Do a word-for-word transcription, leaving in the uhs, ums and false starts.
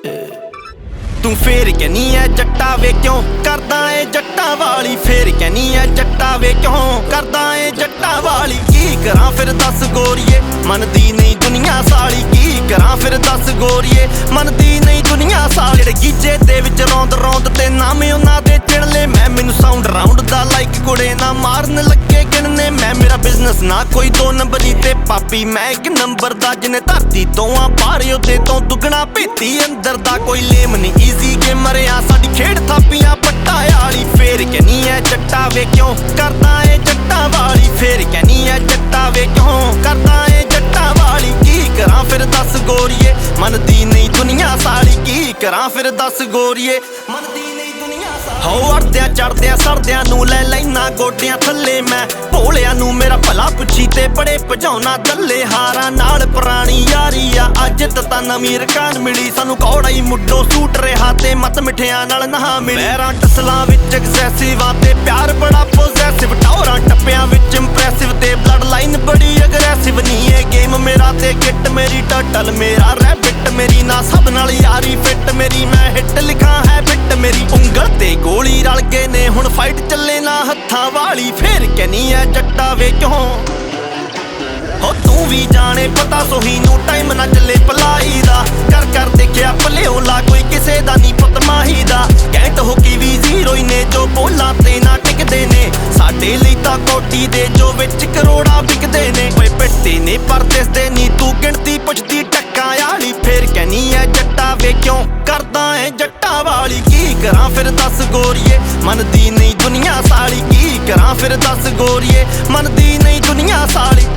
तू फेर कहनी है जट्टा वे क्यों करदा है जट्टा वाली फेर कहनी है जट्टा वे क्यों करदा है जट्टा वाली की करा फिर दस गोरीए मनदी नहीं दुनिया साली की करा फिर दस गोरीए मनदी नहीं दुनिया साली जेड़े गीजे दे विच रौंद रौंद ते नाम उन्हां दे चिड़ले मैं मैनू साउंड राउंड दा लाइक कुड़े ना मारन लगे गिणने मैं मेरा बिजनेस ना कोई दो नंबरी ते पापी मैं एक नंबर दा जिने धरती तो आ पार ओदे तो दुगना भेती अंदर दा कोई लेम नहीं ईजी गेमर आ साडी खेड़ थापियां पट्टा वाली फेर कहनी है जट्टा वे क्यों करदा है जट्टा वाली फेर कहनी है जट्टा वे क्यों करदा है जट्टा वाली की करा फिर दस गोरीए मनदी नहीं दुनिया साली की करा फिर दस गोरीए मनदी नहीं दुनिया साली हो अड़दियां चढ़दियां सरदियां नू ले लैना गोडियां थल्ले मैं भोलिया नू मेरा भला पुछी ते बड़े भजाउना दल्ले हारा नाल पुरानी यारी आ अज तां नवीं रकान मिली सानू कौड़ा ही मुड्डो सूट रहा ते मत मिठियां नाल नहा मिली पैरां टसलां विच एक्सेसिव आ ते प्यार बड़ा पोजेसिव टौरां टप्पियां विच इंप्रेसिव ते ब्लड लाइन बड़ी अग्रेसिव नी ए गेम मेरा ते किट मेरी टर्टल मेरा रैबिट मेरी ना सब नाल यारी फिट मेरी मैं हिट लिखा है बिट मेरी उंगल ते गोली रल गए ने हुण फाइट चले ना हत्थां वाली फेर कहनी है जट्टा वे क्यों हो तू भी जाने पता सोही नू टाइम ना चले भलाई दा कर कर देखिया भलेओ ला कोई किसे दा नी पुत माही दा कैंट हो की भी जीरो ही ने जो बोला ते ना टिकदे ने साडे लई तां कोटी दे जो विच करोड़ा विकदे ने ओए पिट्टे ने पर दिसदे नी तू गिणती पुछदी टक्का वाली फेर कहनी है जट्टा वे क्यों करदा है जट्टा वाली की करा फिर दस गोरीए मनदी नहीं दुनिया साली की करा फिर दस गोरीए मनदी नहीं दुनिया साली